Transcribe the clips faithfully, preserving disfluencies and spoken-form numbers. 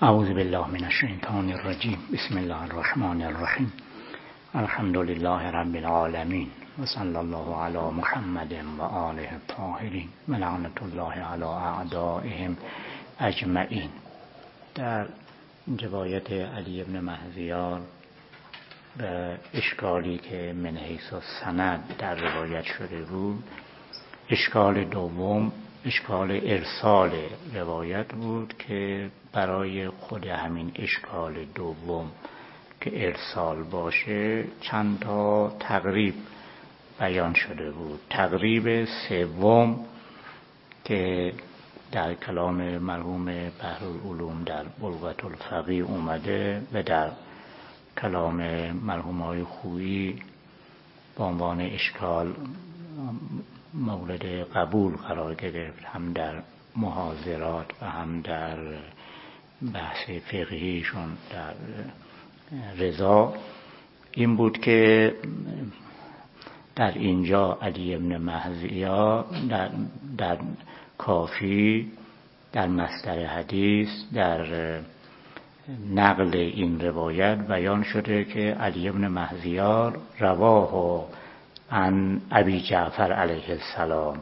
اعوذ بالله من الشیطان الرجیم. بسم الله الرحمن الرحیم. الحمد لله رب العالمین و صلی الله علی محمد و آله الطاهرین و لعنت الله علی اعدائهم اجمعین. در روایت علی بن مهذیار به اشکالی که من حیث السند در روایت شده بود، اشکال دوم اشکال ارسال روایت بود که برای خود همین اشکال دوم که ارسال باشه چند تا تقریب بیان شده بود. تقریب سوم که در کلام مرحوم بحرالعلوم در بلغة الفقیه اومده و در کلام مرحوم آقای خویی با عنوان اشکال مورد قبول قرار گرفت، هم در محاضرات و هم در بحث فقهیشون در رضا، این بود که در اینجا علی بن مهذیار در, در کافی، در مصدر حدیث، در نقل این روایت بیان شده که علی بن مهذیار رواه عن ابی جعفر علیه السلام.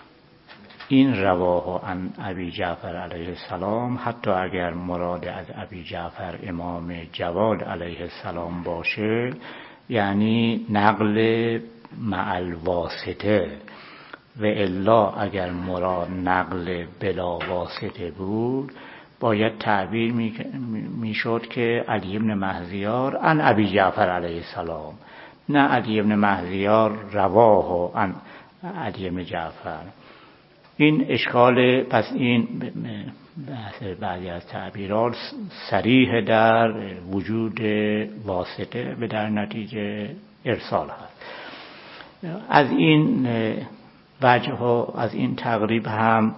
این رواه عن ابی جعفر علیه السلام حتی اگر مراد از ابی جعفر امام جواد علیه السلام باشه، یعنی نقل مع الواسطه، و الا اگر مراد نقل بلا واسطه بود باید تعبیر می شد که علی بن مهذیار عن ابی جعفر علیه السلام، نه علی بن مهذیار رواه عن علی بن جعفر. این اشکال، پس این بعضی از تعبیرات صریح در وجود واسطه و در نتیجه ارسال هست. از این وجه ها، از این تقریب هم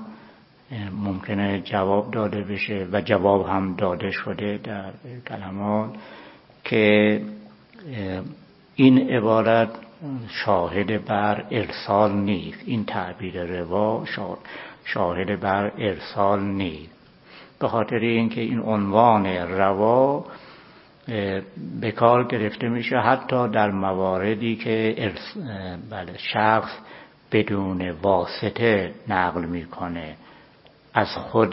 ممکنه جواب داده بشه و جواب هم داده شده در کلمات که این عبارت شاهد بر ارسال نیست. این تعبیر روا شاهد بر ارسال نیست، به خاطر اینکه این عنوان روا به کار گرفته میشه حتی در مواردی که ارس... بله شخص بدون واسطه نقل میکنه از خود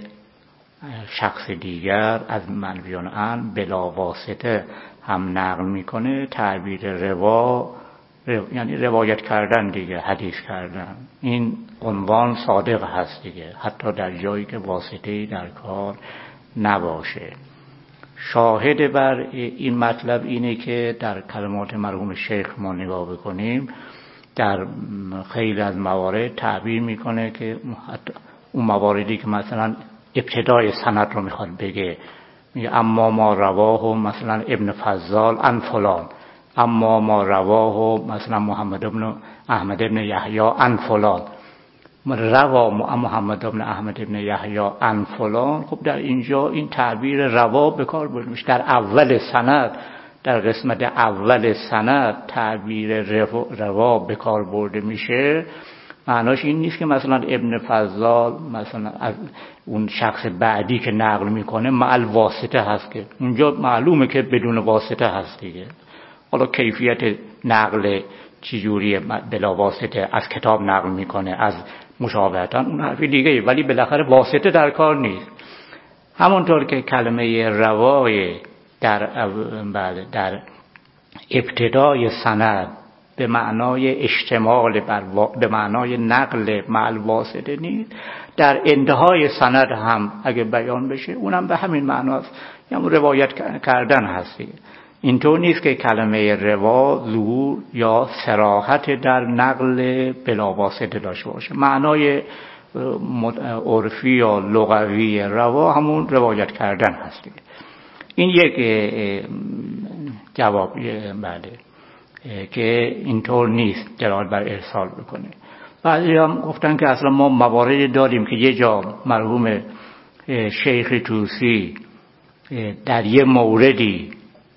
شخص دیگر، از منویان عن بلا واسطه هم نقل میکنه. تعبیر روا یعنی روایت کردن دیگه، حدیث کردن. این عنوان صادق هست دیگه، حتی در جایی که واسطه‌ای در کار نباشه. شاهد بر این مطلب اینه که در کلمات مرحوم شیخ ما نگاه بکنیم، در خیلی از موارد تعبیر میکنه که اون مواردی که مثلا ابتدای سند رو میخواد بگه، میگه اما ما رواه مثلا ابن فضال عن فلان، اما ما رواه مثلا محمد ابن احمد ابن یحیی عن فلان، روا محمد ابن احمد ابن یحیی عن فلان. خب در اینجا این تعبیر روا به کار برده میشه. در اول سند، در قسمت اول سند تعبیر روا به کار برده میشه. معناش این نیست که مثلا ابن فضال مثلا از اون شخص بعدی که نقل میکنه مع واسطه هست، که اونجا معلومه که بدون واسطه هست دیگه. حالا کیفیت نقل چجوریه، بلا واسطه از کتاب نقل میکنه، از مشابهتاً، اون حرفی دیگه، ولی بالاخره واسطه در کار نیست. همونطور که کلمه روای در در ابتدای سند به معنای اشتمال بر و... به معنای نقل مع الواسطه نیست، در انتهای سند هم اگه بیان بشه اونم به همین معناست، یعنی روایت کردن هست. اینطور نیست که کلمه روا ظهور یا صراحت در نقل بلا واسطه داشته باشه. معنای عرفی یا لغوی روا همون روایت کردن هست. این یک جواب بله که اینطور نیست دلالت بر ارسال بکنه. بعضی هم گفتن که اصلا ما موارد داریم که یه جا مرحوم شیخ طوسی در یه موردی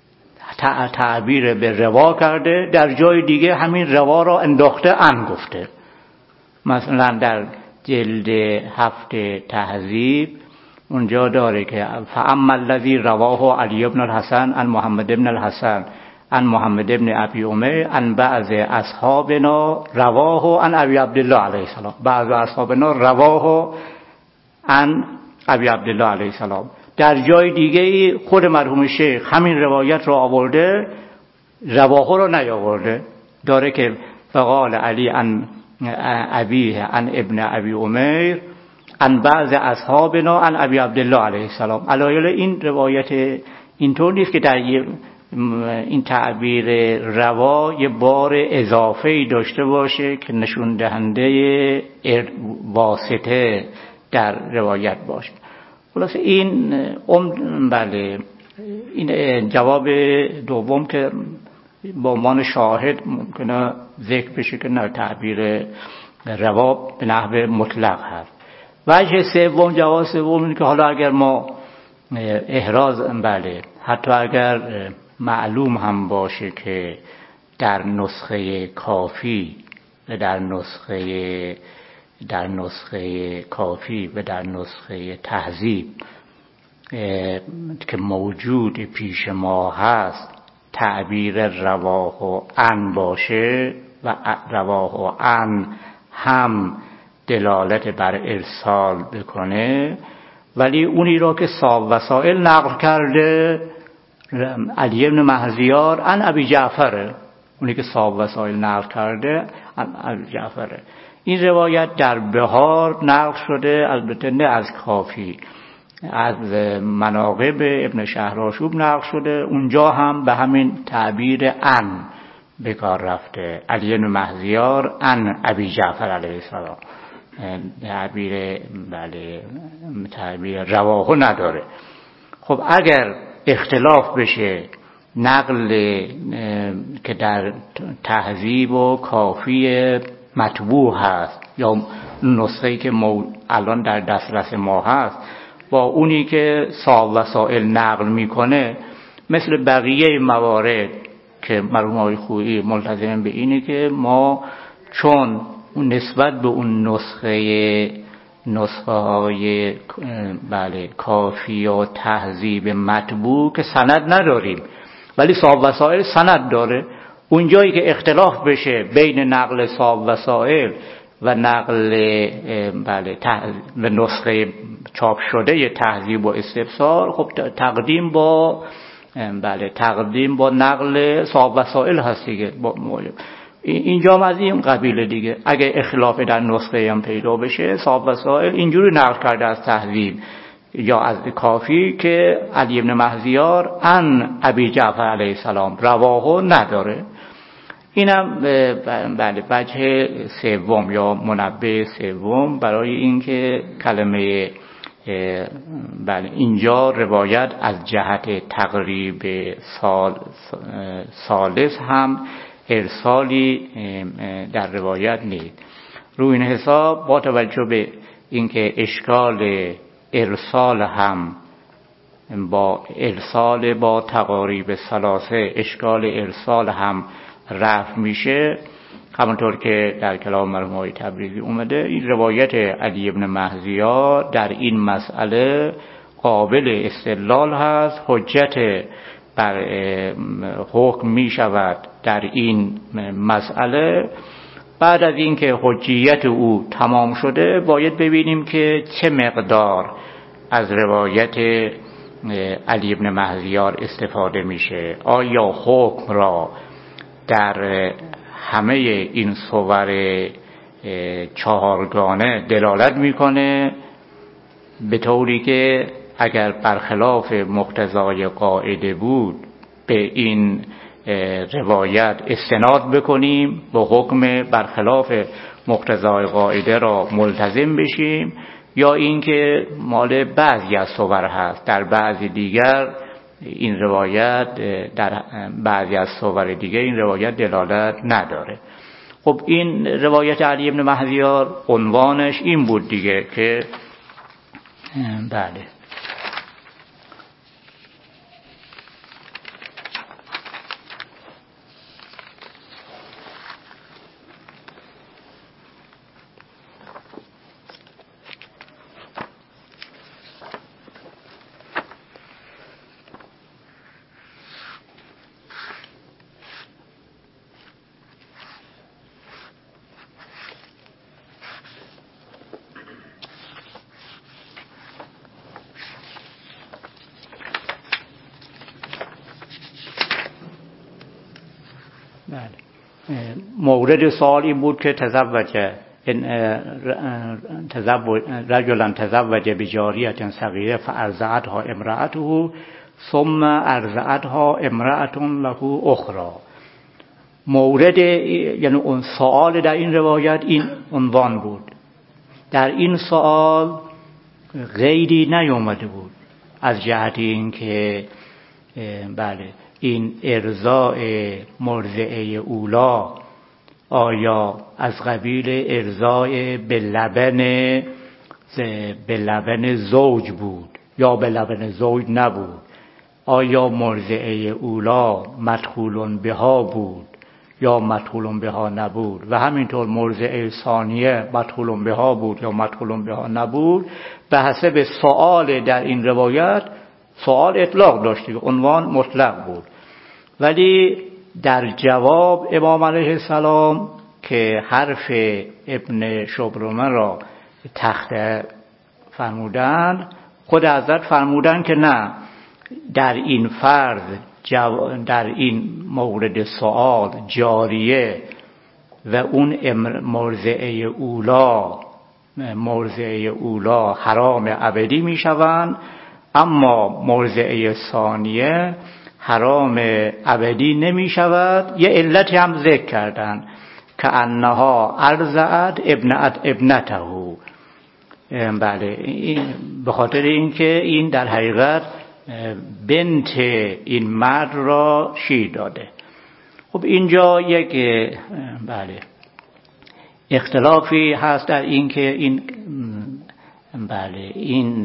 تعبیر به روا کرده، در جای دیگه همین روا را انداخته عن گفته. مثلا در جلد هفت تهذیب اونجا داره که فاما الذی رواه علی بن الحسن عن محمد بن الحسن عن محمد بن ابی امیر عن بعض اصحابنا رواه عن ابی عبدالله علیه السلام. بعض اصحابنا رواه عن ابی عبدالله علیه السلام. در جای دیگه خود مرحوم شیخ همین روایت رو آورده، رواه رو نیاورده. داره که فقال علی عن ابیه عن ابن ابی امیر عن بعض اصحابنا عن ابی عبدالله علیه السلام. علایل این روایت اینطور نیست که در این تعبیر روا یه بار اضافه‌ای داشته باشه که نشون دهنده واسطه در روایت باشه. خلاص این ام بله این جواب دوم که با عنوان شاهد ممکنه ذکر بشه که نه تعبیر روا به نحو مطلق هست. وجه سوم، جواز سوم اینه که حالا اگر ما احراز بله حتی اگر معلوم هم باشه که در نسخه کافی و در نسخه در نسخه کافی و در نسخه تهذیب که موجود پیش ما هست تعبیر رواه و عن باشه و رواه و عن هم دلالت بر ارسال بکنه، ولی اونی را که صاحب وسائل نقل کرده علی بن مهزیار عن ابی جعفر، اونی که صاحب وسائل نقل کرده عن ابی جعفر. این روایت در بهار نقل شده، البته نه از کافی، از مناقب ابن شهرآشوب نقل شده. اونجا هم به همین تعبیر عن به کار رفته، علی بن مهزیار عن ابی جعفر علیه السلام. تعبیر بله تعبیر رواه نداره. خب اگر اختلاف بشه نقل که در تهذیب و کافی مطبوع هست یا نسخه‌ای که الان در دسترس ما هست با اونی که صاحب وسائل نقل میکنه، مثل بقیه موارد که مرحوم آقای خویی ملتزم به اینه که ما چون نسبت به اون نسخه نسخه های بله کافی و تهذیب مطبوع که سند نداریم ولی صاحب وسائل سند داره، اون جایی که اختلاف بشه بین نقل صاحب وسائل و نقل بله و نسخه چاپ شده تهذیب و استفسار، خب تقدیم با بله تقدیم با نقل صاحب وسائل هست دیگه. اینجا هم از این قبیله دیگه. اگه اختلاف در نسخه هم پیدا بشه صاحب وسائل اینجوری نقل کرده از تهذیب یا از کافی که علی بن مهزیار عن ابی جعفر علیه السلام رواه نداره. اینم بله وجه سوم یا منبه سوم برای اینکه کلمه بله اینجا روایت از جهت تقریب سال سالس هم ارسالی در روایت نیست. روی این حساب با توجه به اینکه اشکال ارسال هم با ارسال با تقاریب ثلاثه اشکال ارسال هم رفع میشه، همونطور که در کلام مرحوم آقای تبریزی اومده. این روایت علی بن مهزیار در این مسئله قابل استدلال هست، حجت بر حکم می شود در این مسئله. بعد از اینکه حجیت او تمام شده باید ببینیم که چه مقدار از روایت علی بن مهزیار استفاده میشه. آیا حکم را در همه این صور چهارگانه دلالت میکنه به طوری که اگر برخلاف مقتضای قاعده بود به این روایت استناد بکنیم به حکم برخلاف مقتضای قاعده را ملتزم بشیم، یا اینکه مال بعضی از صور هست در بعضی دیگر این روایت در بعضی از صور دیگر این روایت دلالت نداره. خب این روایت علی بن مهزیار عنوانش این بود دیگه که بله مورد سوال این بود که تزوج تزوج رجلا تزوج بجاریة صغیره فارضعتها امرأته ثم ارضعتها امرأة له اخرى. مورد یعنی اون سوال در این روایت این عنوان بود. در این سوال غیری نیامده بود از جهت این که بله این ارضاء مرضعه اولا آیا از قبیل ارضاء به لبن به لبن زوج بود یا به لبن زوج نبود، آیا مرضعه اولا مدخول بها بود یا مدخول بها نبود و همینطور مرضعه ثانیه مدخول بها بود یا مدخول بها نبود. به حسب سوال در این روایت سوال اطلاق داشتی، عنوان مطلق بود، ولی در جواب امام علیه السلام که حرف ابن شبرمه را تخته فرمودن، خود حضرت فرمودن که نه، در این فرض در این مورد سوال جاریه و اون مرضعه اولا مرضعه اولا حرام ابدی می شوند، اما مرضعه ثانیه حرام ابدی نمی شود. یه علتی هم ذکر کردن که انها ارضعت ابنت ابنته، بله این به خاطر اینکه این در حقیقت بنت این مرد را شیر داده. خب اینجا یک بله اختلافی هست در این که این بله این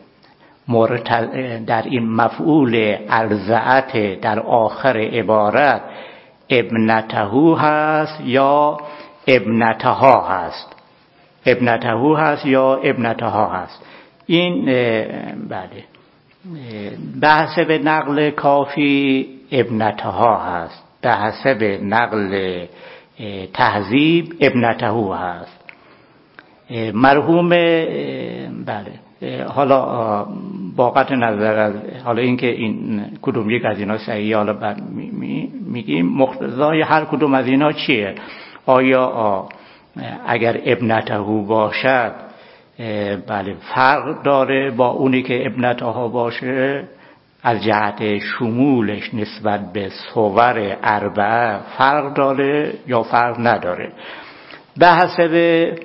در این مفعول ارضعت در آخر عبارت ابنته هست یا ابنتها هست، ابنته هست یا ابنتها هست. این بله به حسب نقل کافی ابنتها هست، به حسب نقل تهذیب ابنته هست. مرحوم بله حالا با قطع نظر از حالا اینکه این کدوم یک از اینا صحیحه، حالا بعد میگیم مقتضای هر کدوم از اینا چیه. آیا اگر ابنته باشد بله فرق داره با اونی که ابنتها باشه از جهت شمولش نسبت به صور اربعه فرق داره یا فرق نداره. به حسب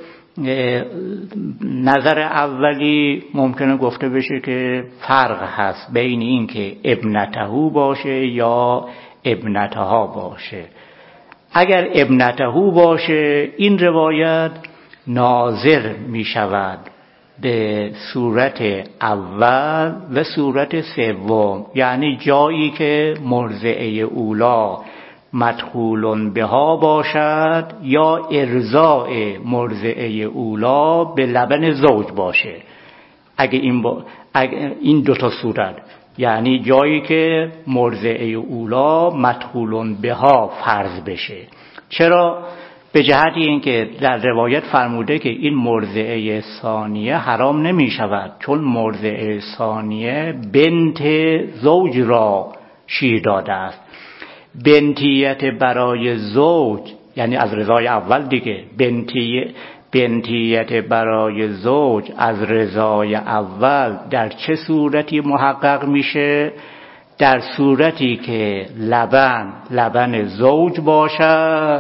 نظر اولی ممکنه گفته بشه که فرق هست بین این که ابنته باشه یا ابنتها باشه. اگر ابنته باشه این روایت ناظر می شود به صورت اول و صورت سوم، یعنی جایی که مرضعه اولا مدخول بها باشد یا ارضاء مرضعه اولا به لبن زوج باشه. اگه این با اگه این دو تا صورت، یعنی جایی که مرضعه اولا مدخول بها فرض بشه. چرا؟ به جهت اینکه در روایت فرموده که این مرضعه ثانیه حرام نمی شود، چون مرضعه ثانیه بنت زوج را شیر داده است. بنتیت برای زوج یعنی از رضای اول دیگه، بنتی بنتیت برای زوج از رضای اول در چه صورتی محقق میشه؟ در صورتی که لبن لبن زوج باشد،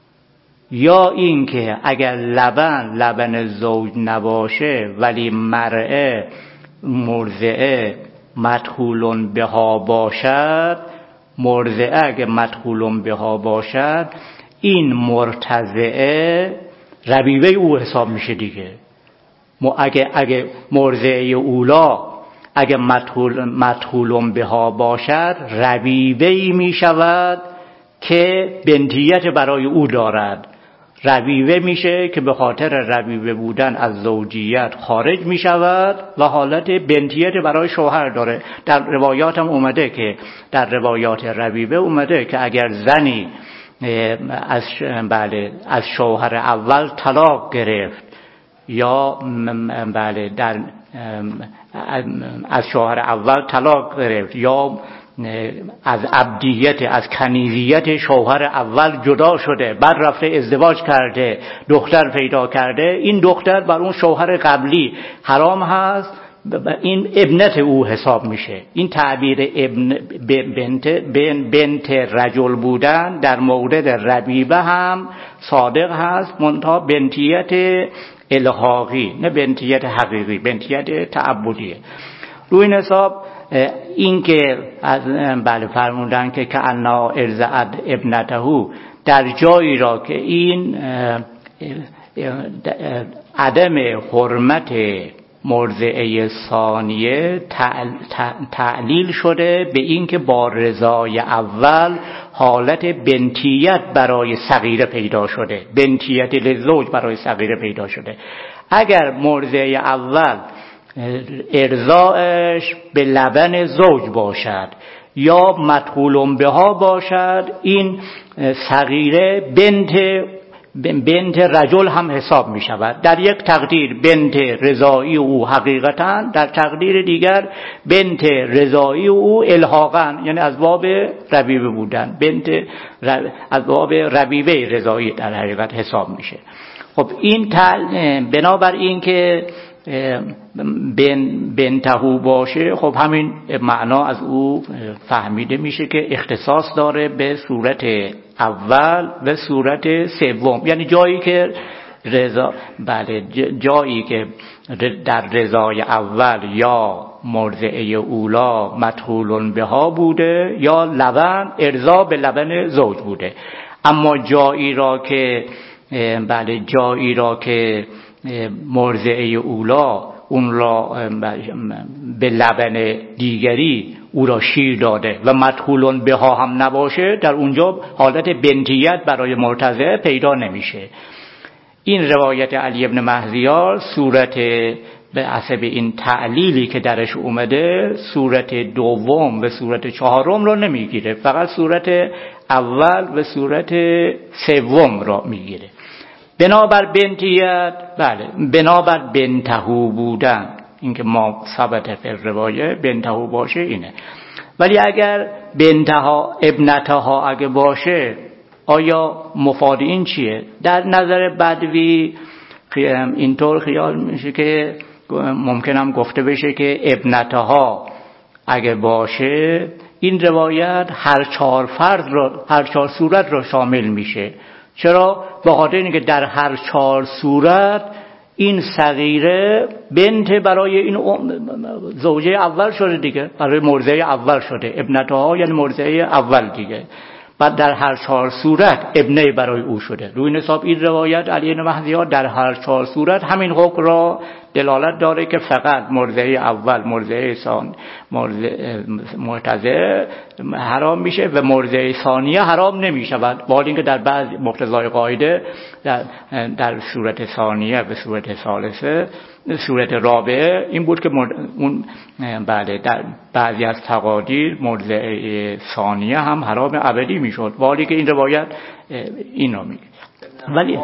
یا این که اگر لبن لبن زوج نباشه ولی مرعه مرضعه مدخول بها باشد. مرضعه اگه مدخول بها باشد این مرتضعه ربیبه او حساب میشه دیگه. اگه اگه مرضعه اولا اگه مدخول مدخول بها باشد ربیبه می شود که بنتیت برای او دارد. ربیبه میشه که به خاطر ربیبه بودن از زوجیت خارج می شود و حالت بنتیت برای شوهر داره. در روایات هم اومده که در روایات ربیبه اومده که اگر زنی از بله از شوهر اول طلاق گرفت یا بله در از شوهر اول طلاق گرفت یا از عبدیت از کنیزیت شوهر اول جدا شده، بعد رفته ازدواج کرده، دختر پیدا کرده، این دختر بر اون شوهر قبلی حرام هست، این ابنت او حساب میشه. این تعبیر ابن بنت بنت رجل بودن در مورد ربیبه هم صادق هست، منتها بنتیت الحاقی نه بنتیت حقیقی، بنتیت تعبدیه. روی این حساب این که از بله فرمودن که که انا ارزعت ابنته، در جایی را که این عدم حرمت مرضعه ثانیه تعلیل شده به این که با رضای اول حالت بنتیت برای صغیره پیدا شده، بنتیت لزوج برای صغیره پیدا شده. اگر مرضعه اول ارضاعش به لبن زوج باشد یا مدخول بها باشد، این صغیره بنت بنت رجل هم حساب می شود. در یک تقدیر بنت رضایی او حقیقتا، در تقدیر دیگر بنت رضایی او الحاقا، یعنی از باب ربیبه بودن، بنت از باب ربیبه رضایی در حقیقت حساب میشه. خب این بنابر این که بن بنتهو باشه، خب همین معنا از او فهمیده میشه که اختصاص داره به صورت اول و صورت سوم، یعنی جایی که رضا بله جایی که در رضای اول یا مرضعه اولا مدخول بها بوده یا لبن ارضا به لبن زوج بوده. اما جایی را که بله جایی را که مرضعه اولا اون را به لبن دیگری او را شیر داده و مدخول بها هم نباشه، در اونجا حالت بنتیت برای مرتضع پیدا نمیشه. این روایت علی ابن مهذیار صورت به حسب این تعلیلی که درش اومده صورت دوم و صورت چهارم رو نمیگیره، فقط صورت اول و صورت سوم را میگیره. بنابر بنتیت بله بنابر بنتهو بودن، اینکه ما ثبت فی روایه بنتهو باشه اینه. ولی اگر بنتها ابنتها اگه باشه، آیا مفاد این چیه؟ در نظر بدوی اینطور خیال میشه که ممکنم گفته بشه که ابنتها اگه باشه این روایت هر چهار فرد را، هر چهار صورت را شامل میشه. چرا؟ به خاطر اینکه در هر چهار صورت این صغیره بنت برای این زوجه اول شده دیگه، برای مرضعه اول شده، ابنتها یعنی مرضعه اول دیگه، بعد در هر چهار صورت ابنه برای او شده. روی نصاب این روایت علی بن مهذیار در هر چهار صورت همین حکم را دلالت داره که فقط مرضعه اول، مرضعه ثانی، مرتضع حرام میشه و مرضعه ثانیه حرام نمیشود، با اینکه در بعض مقتضای قاعده در, در صورت ثانیه و صورت ثالثه صورت رابعه این بود که اون بله در بعضی از تقادیر مرضعه ثانیه هم حرام ابدی میشد، ولی که این روایت اینو میگه. ولی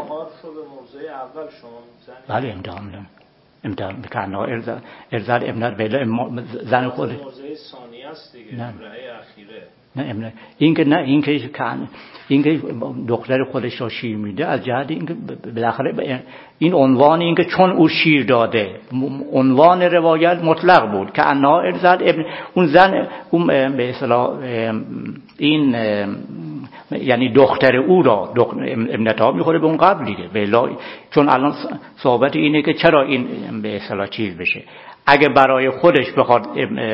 بله امتحان امتحان میکنه ارزاد ارزاد ابنت ولی زن خود مرضعه ثانیه است دیگه، امرأه اخیره. نه امنه این که نه این که این که دختر خودش را شیر میده از جهت این که بالاخره این عنوان این که چون او شیر داده، عنوان روایت مطلق بود که انا ارزاد ابن اون زن اون به اصطلاح این یعنی دختر او را ابنتها میخوره به اون قبل دیگه، بلا چون الان صحبت اینه که چرا این به اصطلاح چیز بشه. اگه برای خودش بخواد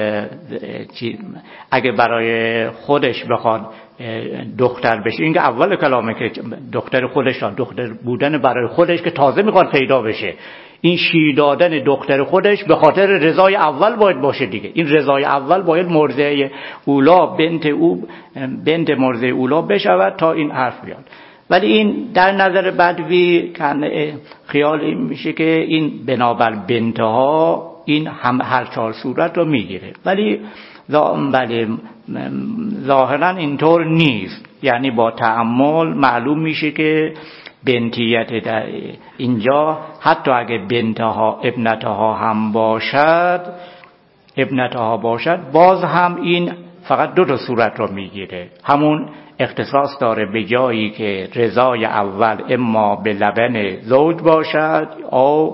اگه برای خودش بخواد دختر بشه، این که اول کلامه که دختر خودش را دختر بودن برای خودش که تازه میخواد پیدا بشه، این شیر دادن دختر خودش به خاطر رضای اول باید باشه دیگه. این رضای اول باید مرضعه اولا بنت او بنت مرضعه اولا بشود تا این حرف بیاد. ولی این در نظر بدوی خیال میشه که این بنابر بنتها این هم هر چهار صورت رو میگیره، ولی بله ظاهرا اینطور نیست. یعنی با تأمل معلوم میشه که بنتیت در اینجا حتی اگه بنتها ابنتها هم باشد ابنتها باشد باز هم این فقط دو تا صورت رو میگیره. همون اختصاص داره به جایی که رضای اول اما به لبن زوج باشد او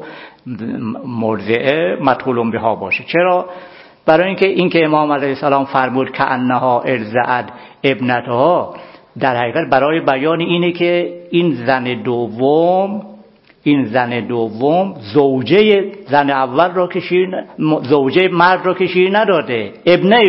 مرضعه مدخول بها باشه. چرا؟ برای اینکه اینکه امام علیه السلام فرمود که انها ارضعت ابنتها، در حقیقت برای بیان اینه که این زن دوم این زن دوم زوجه زن اول را که شیر زوجه مرد را که شیر نداده، ابنه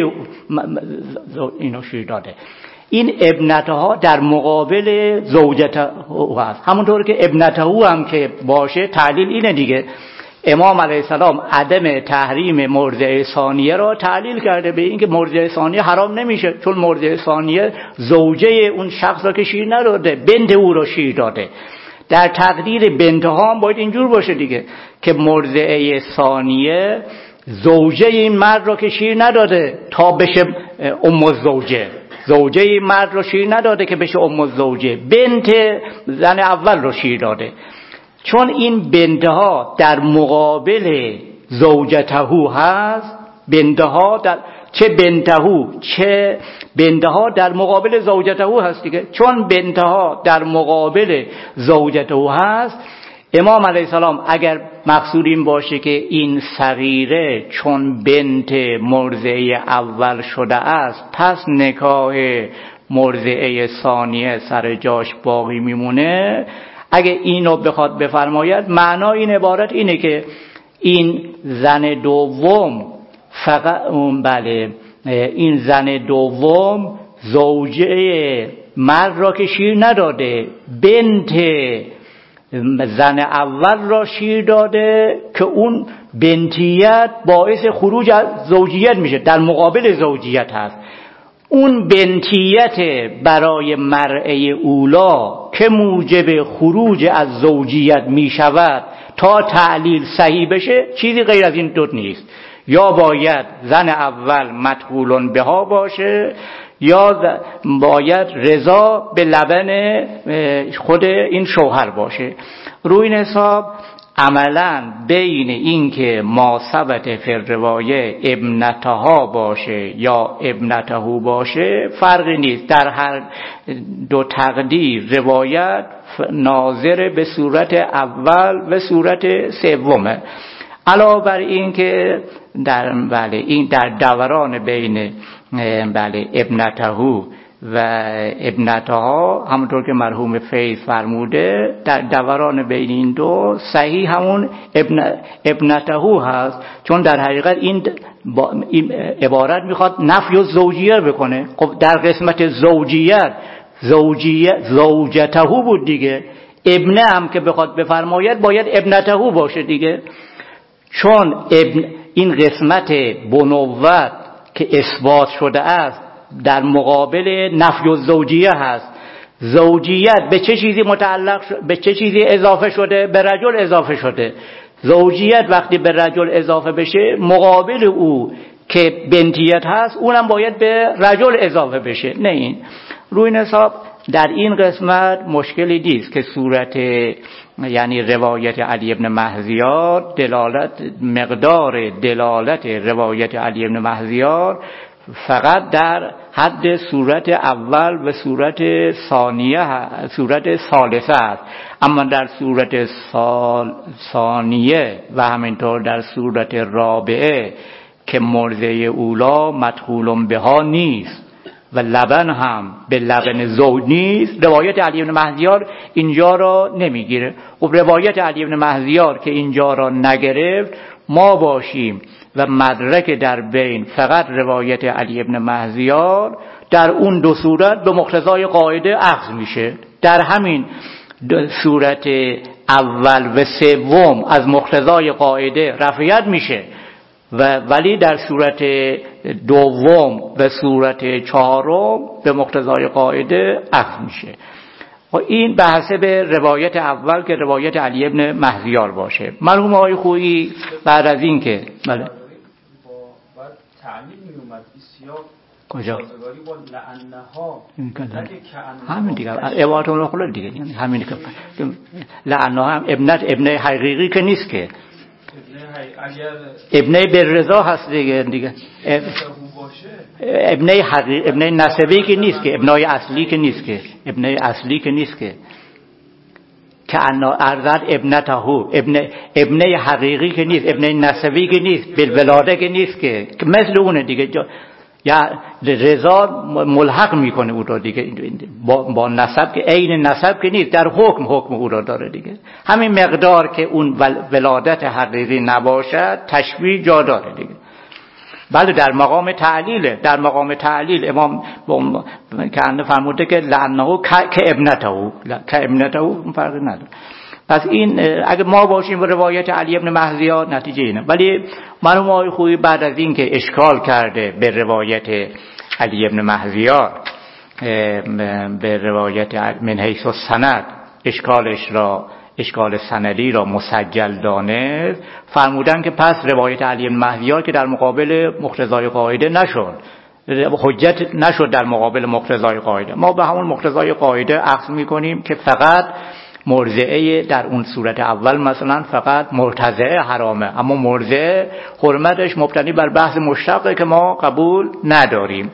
اینو شیر داده. این ابنتها در مقابل زوجته هست. همونطور که ابنته هم که باشه تعلیل اینه دیگه. امام علیه السلام عدم تحریم مرضعه ثانیه را تعلیل کرده به اینکه مرضعه ثانیه حرام نمیشه، چون مرضعه ثانیه زوجه اون شخص را که شیر نداده، بنت او را شیر داده. در تقدیر بنتها هم باید اینجور باشه دیگه که مرضعه ثانیه زوجه این مرد را که شیر نداده تا بشه ام الزوجه، زوجه این مرد را شیر نداده که بشه ام الزوجه، بنت زن اول را شیر داده. چون این بنتها در مقابل زوجتهو هست، بنتها در چه بنتهو چه بنتها در مقابل زوجتهو هست دیگه. چون بنتها در مقابل زوجتهو هست، امام علیه السلام اگر مقصود این باشه که این صغیره چون بنت مرضعه اول شده است پس نکاح مرضعه ثانیه سر جاش باقی میمونه، اگه اینو بخواد بفرماید معنای این عبارت اینه که این زن دوم فقط اون بله این زن دوم زوجه مرد را که شیر نداده، بنت زن اول را شیر داده که اون بنتیت باعث خروج از زوجیت میشه، در مقابل زوجیت هست. اون بنتیت برای مرعه اولا که موجب خروج از زوجیت میشود تا تعلیل صحیح بشه چیزی غیر از این دو نیست. یا باید زن اول مدخول بها باشه یا باید رضا به لبن خود این شوهر باشه. روی این حساب عملا بین این که ما ثبت فی روایه ابنتها باشه یا ابنتهو باشه فرقی نیست. در هر دو تقدیر روایت ناظر به صورت اول و صورت سومه. علاوه بر این که در بله این در دوران بین بله ابنتهو و ابنتها همونطور که مرحوم فیض فرموده در دوران بین این دو صحیح همون ابن ابنتهو هست، چون در حقیقت این, این عبارت میخواد نفی و زوجیت بکنه. خب در قسمت زوجیت زوجیت زوجتهو بود دیگه، ابنه هم که بخواد بفرماید باید ابنتهو باشه دیگه، چون ابن این قسمت بنوت که اثبات شده است در مقابل نفی الزوجیه هست. زوجیت به چه چیزی متعلق شده؟ به چه چیزی اضافه شده؟ به رجل اضافه شده. زوجیت وقتی به رجل اضافه بشه مقابل او که بنتیت هست اونم باید به رجل اضافه بشه. نه این روی این حساب در این قسمت مشکلی نیست که صورت یعنی روایت علی ابن مهزیار دلالت مقدار دلالت روایت علی ابن مهزیار فقط در حد صورت اول و صورت ثانیه صورت ثالثه است، اما در صورت سال ثانیه و همینطور در صورت رابعه که مرضعه اولا مدخول بها نیست و لبن هم به لبن زوج نیست، روایت علی بن مهزیار اینجا را نمیگیره. خب روایت علی بن مهزیار که اینجا را نگرفت ما باشیم و مدرک در بین فقط روایت علی بن مهزیار، در اون دو صورت به مقتضای قاعده اخذ میشه. در همین صورت اول و سوم از مقتضای قاعده رفعیت میشه و ولی در صورت دوم و صورت چهارم به مقتضای قاعده اخذ میشه. و این به حسب روایت اول که روایت علی ابن مهزیار باشه. مرحوم آقای خویی بعد از این که بله با بعد تعلیل می اومد سیاق کجا سازگاری با لعنها همین دیگه عبارتون رو خلال دیگه همین که لعنها هم ابنت ابنه حقیقی که نیست که ابنه به رضا هست دیگه دیگه ابنه حقیقی، ابنه نسبی که نیست که، ابنای اصلی که نیست که، ابنه اصلی که نیست که که انا ارزد ابنته ابن ابنه حقیقی که نیست، ابنه نسبی که نیست، بالولاده که نیست که مثل اونه دیگه. یا رضا ملحق میکنه او رو دیگه با, با نسب که عین نسب که نیست، در حکم حکم او رو داره دیگه. همین مقدار که اون ولادت حقیقی نباشد تشبیه جا داره دیگه. بله در مقام تعلیل، در مقام تعلیل امام کنه فرموده که لعنه که ابنته که ابنته فرق نداره. پس این اگه ما باشیم به روایت علی ابن مهدی نتیجه اینه. ولی مرحوم آقای خویی بعد از این که اشکال کرده به روایت علی ابن مهدی به روایت من حیث السند اشکالش را اشکال سندی را مسجل دانست، فرمودن که پس روایت علی بن مهدی که در مقابل مقتضای قاعده نشد، حجت نشد در مقابل مقتضای قاعده. ما به همون مقتضای قاعده اخذ میکنیم که فقط مرضعه در اون صورت اول مثلا فقط مرتضعه حرامه، اما مرضعه حرمتش مبتنی بر بحث مشتقه که ما قبول نداریم.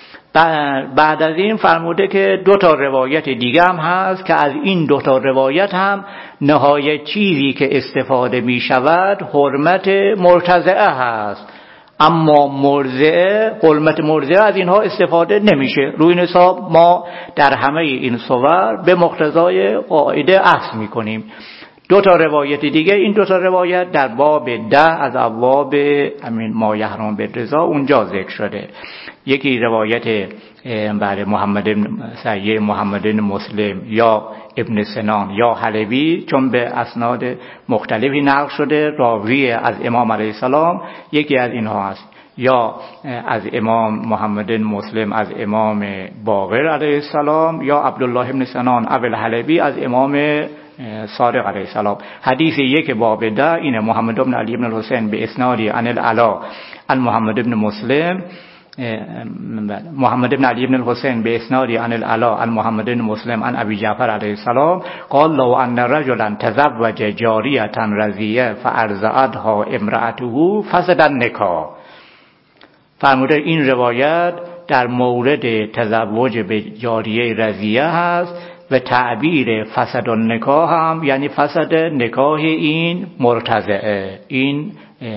بعد از این فرموده که دو تا روایت دیگه هم هست که از این دو تا روایت هم نهایت چیزی که استفاده می شود حرمت مرتضعه هست، اما مرضعه حرمت مرضعه از اینها استفاده نمیشه. روی این حساب ما در همه این صور به مقتضای قاعده اخذ می کنیم. دو تا روایت دیگه، این دو تا روایت در باب ده از ابواب امین ما یحرم بالرضا اونجا ذکر شده. یکی روایت برای محمد بن سید محمد بن مسلم یا ابن سنان یا حلبی، چون به اسناد مختلفی نقل شده، راوی از امام علیه السلام یکی از اینها است، یا از امام محمد بن مسلم از امام باقر علیه السلام، یا عبدالله بن سنان ابو الحلبی از امام صادق علیه السلام. حدیث یک باب ده اینه: محمد بن علی بن الحسین به اسنادی عن العلا عن محمد بن مسلم، محمد بن علی بن الحسین به اسنادی عن العلا عن محمد بن مسلم عن ابی جعفر علیه السلام قال لو ان رجلا تزوج جاریه رضیه فارضعتها امراته فسد النکاح. فرموده این روایت در مورد تزوج به جاریه رضیه هست و تعبیر فسد النکاح هم یعنی فسد نکاح این مرتضعه، این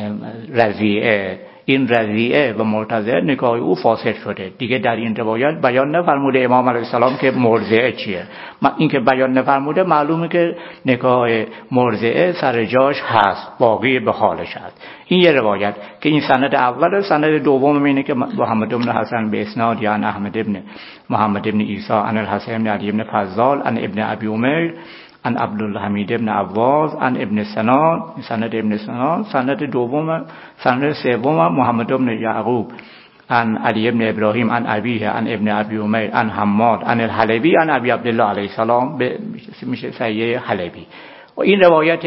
رضیه، این رضیه و مرتضعه نکاح او فاسد شده دیگه. در این روایت بیان نفرموده امام علیه السلام که مرضعه چیه. این که بیان نفرموده معلومه که نکاح مرضعه سر جاش هست، باقی به حالش هست. این یه روایت که این سند اول. سند دوم اینه که محمد بن حسن به اسناد یا احمد ابن محمد ابن عیسی عن الحسن بن علی بن فضال عن ابن ابی عمر عن عبدالحمید ابن عواض عن ابن سنان، سند ابن سنان. سند دوم سند سوم محمد بن یعقوب عن علی ابن ابراهیم عن ابیه عن ابن ابی عمر عن حماد عن الحلبی عن ابی عبدالله علیه السلام، میشه صحیح حلبی. و این روایت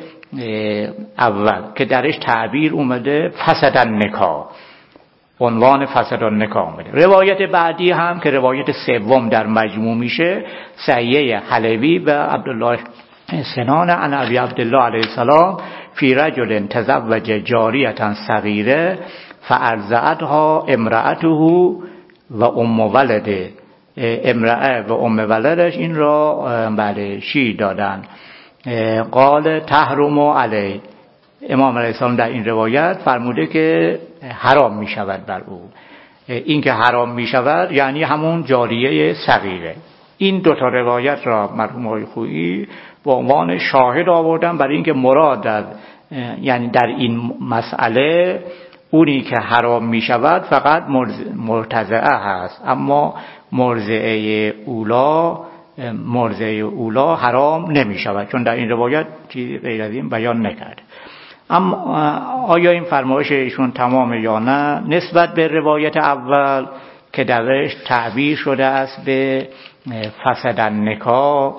اول که درش تعبیر اومده فسد النکاح، عنوان فسد النکاح اومده. روایت بعدی هم که روایت سوم در مجموع میشه صحیح حلبی و عبدالله سنان عن ابی عبدالله علیه السلام فی رجل تزوج جاریه صغیره فارضعتها امراته و ام ولده. امرأه و ام ولدش این را بله شی دادن. قال تحرم علی، امام علیه السلام در این روایت فرموده که حرام می شود بر او. این که حرام می شود یعنی همون جاریه صغیره. این دو تا روایت را مرحوم آقای خویی به عنوان شاهد آوردن برای اینکه مراد از یعنی در این مسئله اونی که حرام می شود فقط مرتضعه هست، اما مرضعه اولا مرضعه اولا حرام نمی شود، چون در این روایت چیزی غیر از این بیان نکرد. اما آیا این فرمایش ایشون تمام یا نه؟ نسبت به روایت اول که درش تعبیر شده است به فسد النکاح،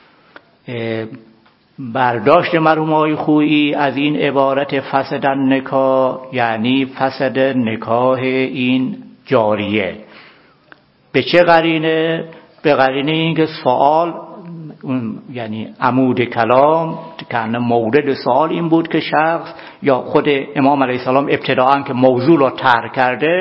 برداشت مرحوم آقای خویی از این عبارت فسد النکاح یعنی فسد نکاح این جاریه. به چه قرینه؟ به قرینه اینکه سوال یعنی عمود کلام که مورد سوال این بود که شخص یا خود امام علیه السلام ابتداعاً که موضوع را طرح کرده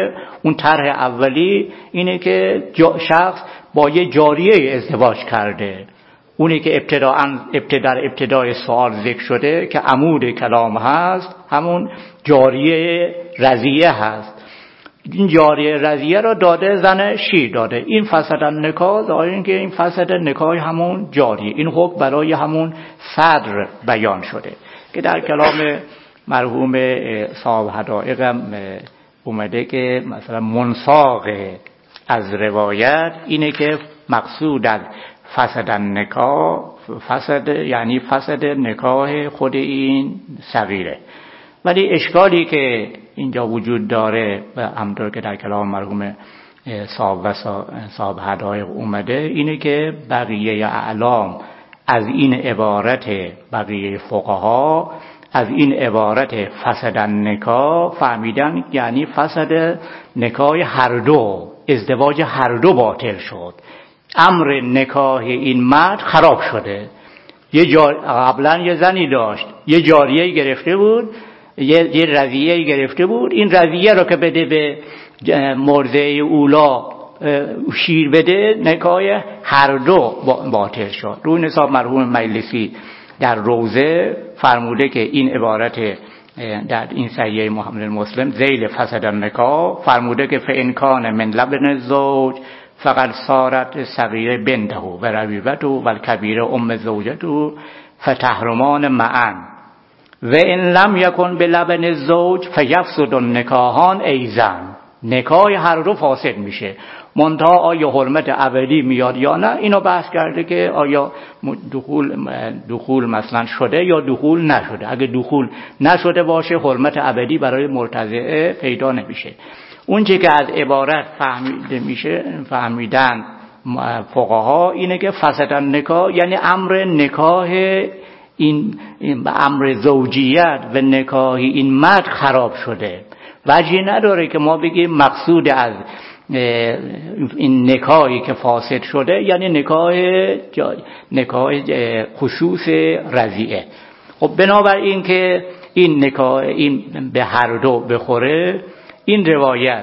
اون طرح اولی اینه که شخص با یه جاریه ازدواج کرده، اونی که ابتداء ابتدار ابتدای سوال ذکر شده که عمود کلام هست، همون جاریه رضیه هست. این جاریه رضیه را داده زن شیر داده. این فسد النکاح، ظاهر این که این فسد نکاح همون جاریه، این حکم برای همون صدر بیان شده که در کلام مرحوم صاحب حدائق اومده که مثلا منساق از روایت اینه که مقصود از فسد النکاح، فسد یعنی فسد نکاح خود این صغیره. ولی اشکالی که اینجا وجود داره و همونطور که در کلام مرحوم صاحب و صاحب حدائق اومده اینه که بقیه اعلام از این عبارت، بقیه فقها از این عبارت فسد النکاح فهمیدن یعنی فسد نکاح هر دو، ازدواج هر دو باطل شد، امر نکاح این مرد خراب شده. یه جار... قبلا یه زنی داشت، یه جاریه گرفته بود، یه, یه رضیه گرفته بود، این رضیه رو که بده به مرضعه اولا شیر بده، نکاح هر دو باطل شد. روی حساب مرحوم مجلسی در روزه فرموده که این عبارت در این صحیح محمد مسلم ذیل فسد النکاح فرموده که فإن کان من لبن الزوج فقط صارت صغیره بنته و ربیبته و الکبیره ام زوجته فتحرمان معا و ان لم یکن بلبن الزوج فیفسد النکاحان ایضا. نکاح هر دو فاسد میشه، منتها آیا حرمت ابدی میاد یا نه، اینو بحث کرده که آیا دخول دخول مثلا شده یا دخول نشده. اگه دخول نشده باشه حرمت ابدی برای مرتضعه پیدا نمیشه. اون چیزی که از عبارت فهمیده میشه، فهمیدن فقها اینه که فسد النکاح یعنی امر نکاح این, این امر زوجیت و نکاح این مرد خراب شده. وجهی نداره که ما بگیم مقصود از این نکاحی که فاسد شده یعنی نکاح نکاح خصوص رضیعه. خب بنابراین که این نکاح این به هر دو بخوره، این روایت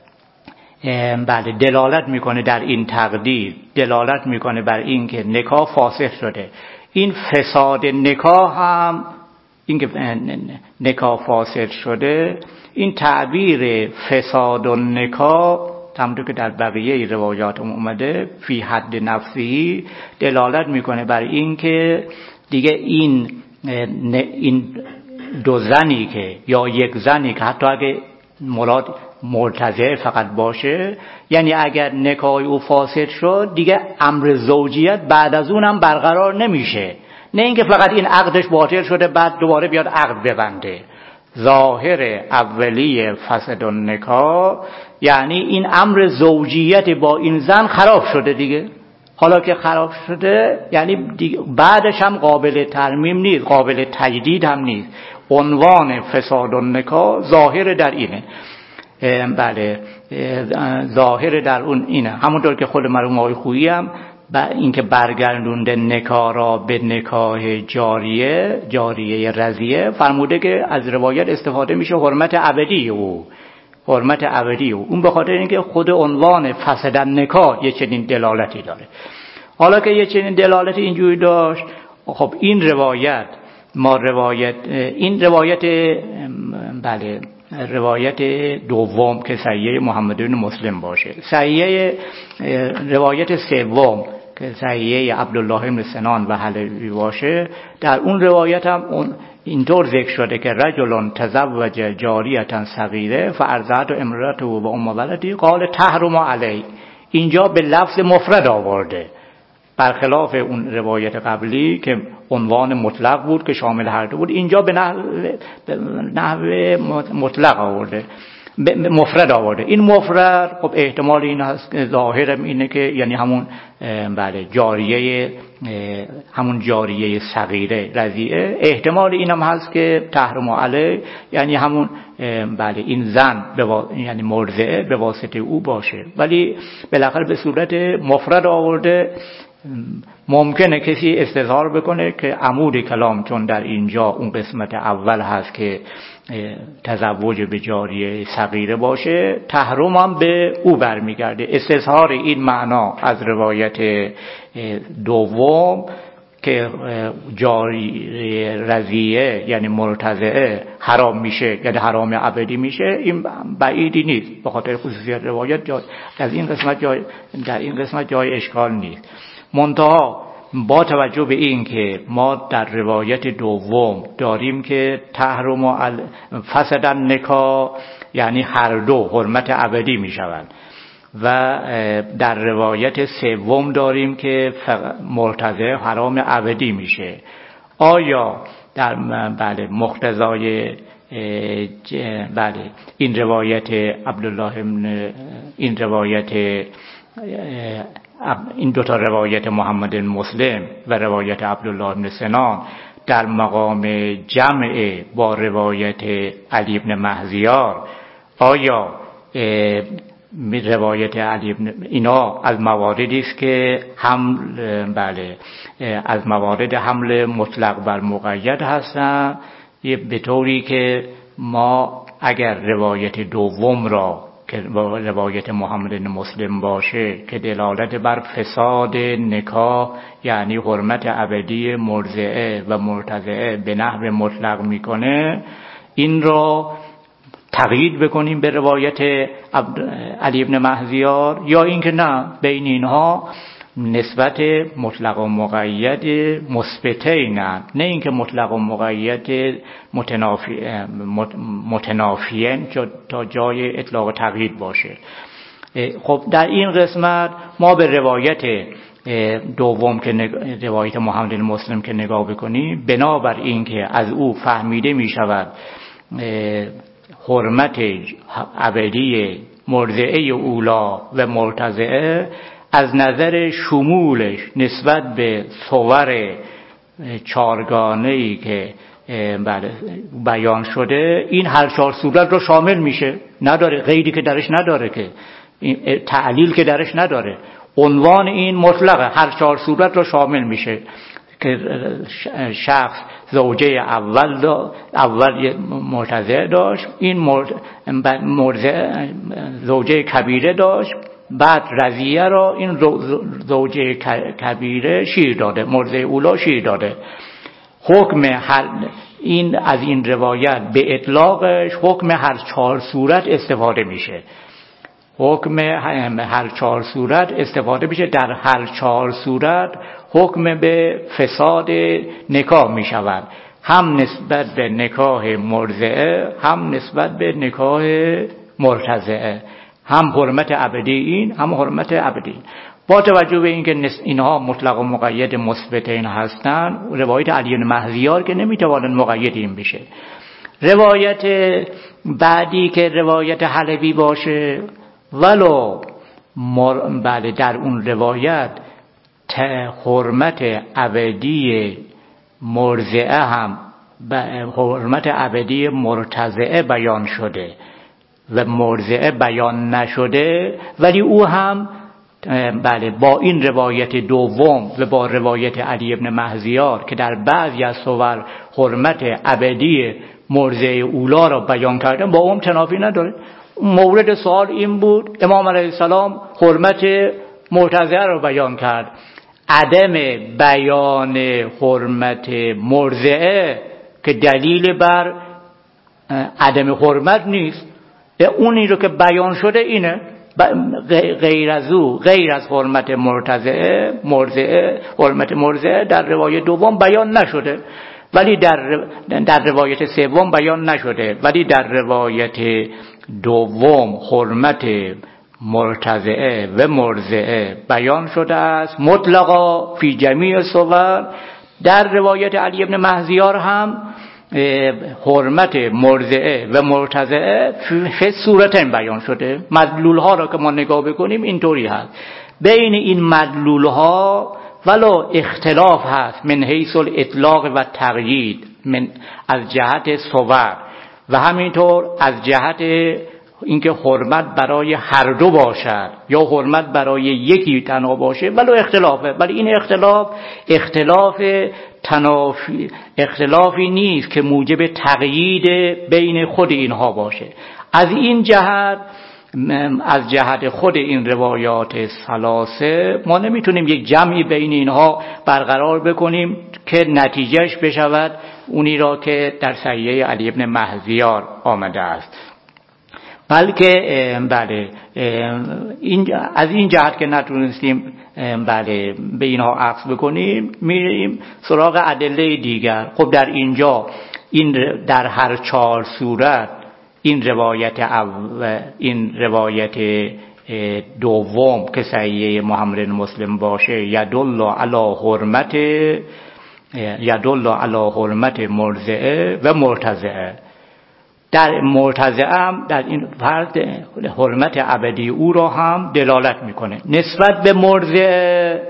بله دلالت میکنه در این تقدیر، دلالت میکنه بر این که نکاح فاسد شده. این فساد نکاح هم، این که نکاح فاسد شده، این تعبیر فساد النکاح همونطور که در بقیه روایات اومده فی حد نفسی دلالت میکنه بر این که دیگه این این دو زنی که یا یک زنی که حتی اگه مراد مرتضع فقط باشه، یعنی اگر نکاح او فاسد شد دیگه امر زوجیت بعد از اونم برقرار نمیشه. نه اینکه فقط این عقدش باطل شده بعد دوباره بیاد عقد ببنده. ظاهر اولی فسد النکاح یعنی این امر زوجیت با این زن خراب شده دیگه. حالا که خراب شده یعنی بعدش هم قابل ترمیم نیست، قابل تجدید هم نیست. عنوان فساد النکاح ظاهر در اینه. بله ظاهر در اون اینه، همونطور که خود مرحوم آقای خویی هم با اینکه برگردونده نکاح را به نکاح جاریه، جاریه رضیه، فرموده که از روایت استفاده میشه حرمت ابدی او، حرمت ابدی او. اون به خاطر اینکه خود عنوان فسد النکاح یه چنین دلالتی داره. حالا که یه چنین دلالتی اینجوری داشت، خب این روایت ما روایت این روایت بله روایت دوم که صحیح محمد بن مسلم باشه، صحیح روایت سوم که صحیح عبدالله بن سنان و حلبی باشه، در اون روایت هم اون اینطور ذکر شده که رجل تزوج جاریه صغیره فارضعت امراته و ام ولدی قال تحرم علی. اینجا به لفظ مفرد آورده، برخلاف اون روایت قبلی که عنوان مطلق بود که شامل هر دو بود. اینجا به نحو نحو مطلق آورده، مفرد آورده. این مفرد خب احتمال این هست که ظاهرم اینه که یعنی همون بله جاریه همون جاریه صغیره رضیعه، احتمال اینم هست که تحرم علیه یعنی همون بله این زن یعنی مرضعه به واسطه او باشه، ولی بالاخره به صورت مفرد آورده ممکنه کسی استظهار بکنه که عمود کلام چون در اینجا اون قسمت اول هست که تزوج به جاریه صغیره باشه، تحریم هم به او برمیگرده. استظهار این معنا از روایت دوم که جاری رضیعه یعنی مرتضعه حرام میشه، یعنی حرام ابدی میشه، این بعیدی نیست. به خاطر خصوصیت روایت جا از این قسمت جای در این قسمت جای اشکال نیست. منتها با توجه به این که ما در روایت دوم داریم که تحرم فسد النکاح یعنی هر دو حرمت ابدی میشوند، و در روایت سوم داریم که مرتضی حرام ابدی میشه، آیا در بله مقتضای بله این روایت عبدالله ابن این روایت این دو تا روایت محمد مسلم و روایت عبدالله بن سنان در مقام جمع با روایت علی بن مهزیار، آیا روایت علی بن اینا از مواردی است که هم بله از موارد حمل مطلق بر مقید هستند، به طوری که ما اگر روایت دوم را که روایت محمد مسلم باشه که دلالت بر فساد نکاح یعنی حرمت ابدی مرضعه و مرتضعه به نحو مطلق میکنه، این را تقیید بکنیم به روایت علی بن مهزیار، یا اینکه نه بین اینها نسبت مطلق و مقید مثبتینند، نه اینکه مطلق و مقید متنافی متنافیین تا جای اطلاق و تقیید باشه. خب در این قسمت ما به روایت دوم که روایت محمد مسلم که نگاه بکنیم، بنابر این که از او فهمیده می شود حرمت ابدی مرضعه اولا و مرتضعه از نظر شمولش نسبت به صور چارگانه‌ای که بیان شده، این هر چهار صورت رو شامل میشه، نداره غیری که درش نداره، که تعلیل که درش نداره. عنوان این مطلقه، هر چهار صورت رو شامل میشه که شخص زوجه اول دا اول مرتضع داشت، این مرضع زوجه کبیره داشت، بعد رضیعه را این زوجه کبیره شیر داده، مرضع اولا شیر داده. حکم هر این از این روایت به اطلاقش حکم هر چهار صورت استفاده میشه، حکم هر چهار صورت استفاده میشه. در هر چهار صورت حکم به فساد نکاح می شود، هم نسبت به نکاح مرضعه، هم نسبت به نکاح مرتضعه، هم حرمت ابدی این، هم حرمت ابدی. با توجه به اینکه اینها مطلق و مقید مثبتین هستند، روایت علی بن مهزیار که نمیتواند مقید این بشه. روایت بعدی که روایت حلبی باشه، ولو بله در اون روایت حرمت ابدی مرضعه هم حرمت ابدی مرتضعه بیان شده و مرضعه بیان نشده، ولی او هم بله با این روایت دوم و با روایت علی بن مهزیار که در بعضی از صور حرمت ابدی مرضعه اولا را بیان کردن، با اون تنافی نداره. مورد سوال این بود، امام علیه السلام حرمت مرتضعه را بیان کرد، عدم بیان حرمت مرضعه که دلیل بر عدم حرمت نیست. اونی رو که بیان شده اینه، غیر از او، غیر از حرمت مرتضعه مرضعه حرمت مرضعه در روایت دوم بیان نشده، ولی در در روایت سوم بیان نشده، ولی در روایت دوم حرمت مرتضعه و مرضعه بیان شده است مطلقا فی جمیع صور. در روایت علی بن مهزیار هم حرمت مرضعه و مرتضعه فی صورتین بیان شده. مدلول ها را که ما نگاه بکنیم اینطوری هست، بین این مدلول ها ولو اختلاف هست من حیث الاطلاق و تقیید من از جهت صور و همینطور از جهت اینکه حرمت برای هر دو باشد یا حرمت برای یکی تنها باشه ولو اختلافه، ولی این اختلاف اختلاف تنافی اختلافی نیست که موجب تقیید بین خود اینها باشه. از این جهت از جهت خود این روایات ثلاثه ما نمیتونیم یک جمعی بین اینها برقرار بکنیم که نتیجهش بشود اونی را که در صحیح علی ابن مهذیار آمده است، بلکه بله این از این جهت که نتونستیم بله به اینها عکس بکنیم میریم سراغ ادله دیگر. خب در اینجا این در هر چهار صورت این روایت اول این روایت دوم که صحیح محمد مسلم باشه یدل علی حرمت یدل علی حرمت مرضعه و مرتضعه، در مرتضعه هم در این فرد حرمت ابدی او را هم دلالت میکنه. نسبت به مرضعه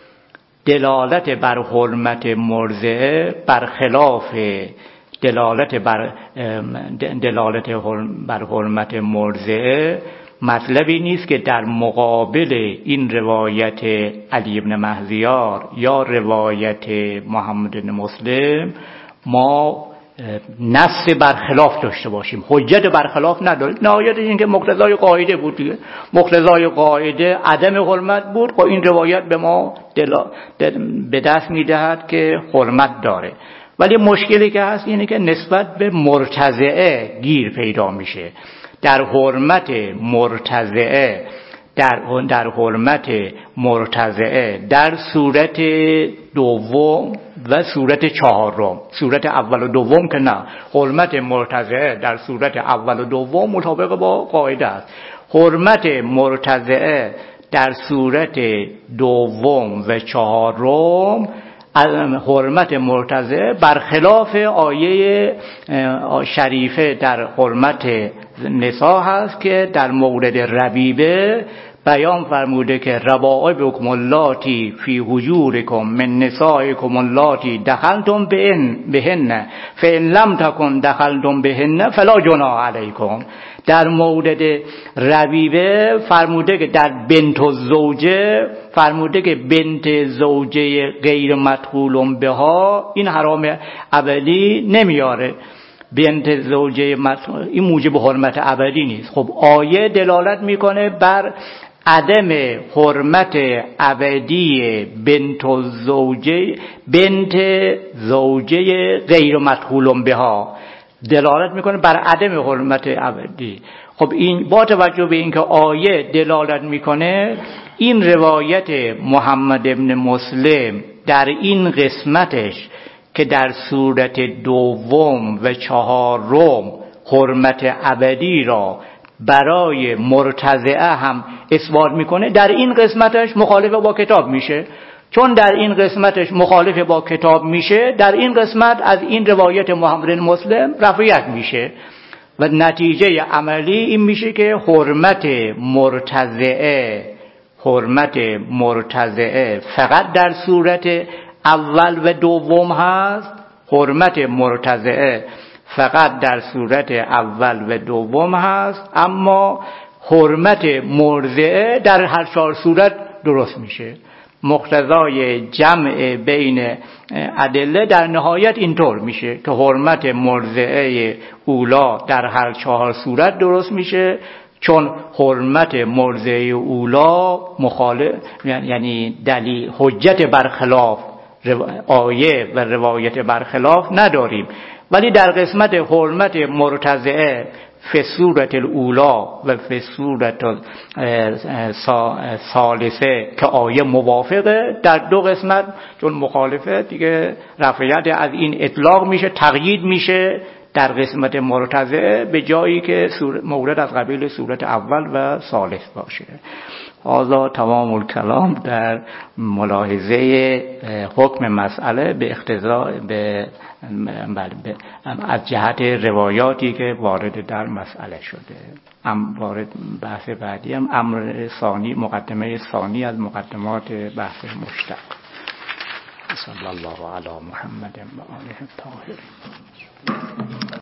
دلالت بر حرمت مرضعه برخلاف دلالت بر دلالت بر حرمت مرضعه مطلبی نیست که در مقابل این روایت علی ابن مهذیار یا روایت محمد بن مسلم ما نص برخلاف داشته باشیم، حجت برخلاف نداریم. نهایت این که مقتضای قاعده بود دیگه، مقتضای قاعده عدم حرمت بود. خب این روایت به ما دل... به دست میدهد که حرمت داره، ولی مشکلی که هست اینه که نسبت به مرتضعه گیر پیدا میشه. در حرمت مرتضعه در در حرمت مرتضعه در صورت دوم و صورت چهارم، صورت اول و دوم که نه، حرمت مرتضعه در صورت اول و دوم مطابق با قاعده است. حرمت مرتضعه در صورت دوم و چهارم حرمت مرتضعه برخلاف آیه شریفه در حرمت نساء هست که در مورد ربیبه بیان فرموده که ربائبکم اللاتی فی حجورکم من نسائکم اللاتی دخلتم بهن فإن لم تکن دخلتم بهن فلا جناح علیکم. در مورد ربیبه فرموده که در بنت الزوجه فرموده که بنت زوجه غیر مدخول بها این حرام ابدی نمیاره. بنت زوجه مدخول این موجب حرمت ابدی نیست. خب آیه دلالت میکنه بر عدم حرمت ابدی بنت الزوجه بنت زوجه غیر مدخول بها، دلالت میکنه بر عدم حرمت ابدی. خب این با توجه به اینکه آیه دلالت میکنه، این روایت محمد ابن مسلم در این قسمتش که در صورت دوم و چهارم حرمت ابدی را برای مرتضعه هم اثبات میکنه، در این قسمتش مخالف با کتاب میشه. چون در این قسمتش مخالف با کتاب میشه، در این قسمت از این روایت محمد بن مسلم رفعیت میشه و نتیجه عملی این میشه که حرمت مرتضعه حرمت مرتضعه فقط در صورت اول و دوم هست. حرمت مرتضعه فقط در صورت اول و دوم هست، اما حرمت مرضعه در هر چهار صورت درست میشه. مقتضای جمع بین ادله در نهایت اینطور میشه که حرمت مرضعه اولا در هر چهار صورت درست میشه، چون حرمت مرضعه اولا مخالف یعنی دلیل حجت برخلاف آیه و روایت برخلاف نداریم. ولی در قسمت حرمت مرتضعه فی صورت الاولا و فی صورت ثالثه که آیه موافقه، در دو قسمت چون مخالفه دیگه رفعیت از این اطلاق میشه، تقیید میشه در قسمت مرتضعه به جایی که مورد از قبیل صورت اول و ثالث باشه. هذا تمام الکلام در ملاحظه حکم مسئله به اقتضا به از جهت روایاتی که وارد در مسئله شده. ام وارد بحث بعدی هم امر ثانی، مقدمه ثانی از مقدمات بحث مشتق. صلی الله علی محمد و آله الطاهرین.